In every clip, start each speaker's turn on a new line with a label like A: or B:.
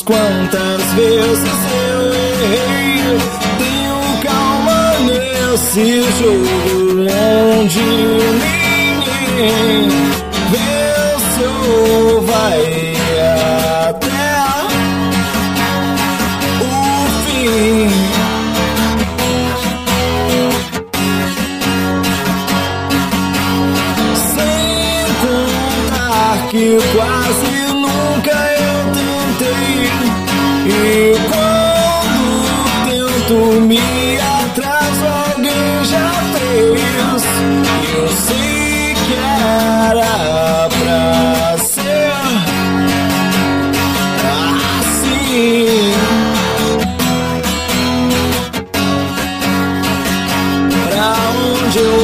A: quantas vezes eu errei. Tenho calma nesse jogo onde ninguém venceu. Vai até o fim. Sem contar que quase nunca eu tentei. E quando tento me atraso, alguém já fez. Eu sei que era pra ser assim. Pra onde eu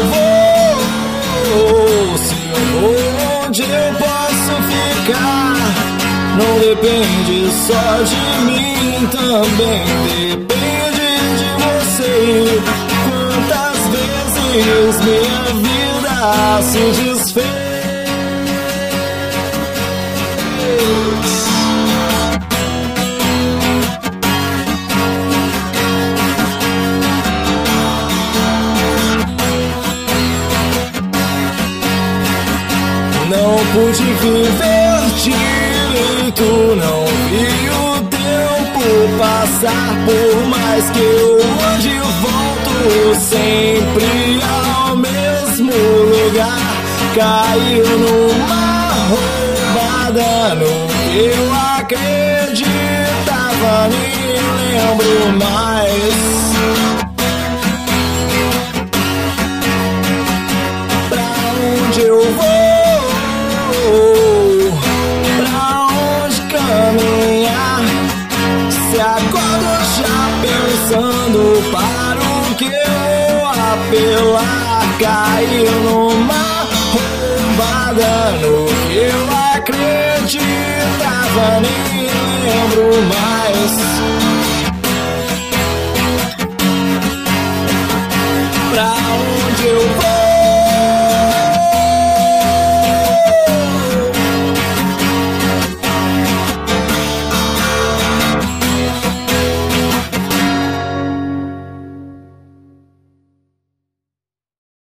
A: vou? Se eu vou, onde eu posso ficar? Não depende só de mim, também depende de você. Quantas vezes minha vida se desfez? Não pude viver direito, não vi o tempo passar. Por mais que eu ande e volto sempre ao mesmo lugar. Caiu numa roubada, no que eu acreditava, nem lembro mais. Pra onde eu vou? Pra onde caminhar? Se acordo já pensando para o que eu apelar. Caiu numa roubada, no que eu acreditava, nem lembro mais.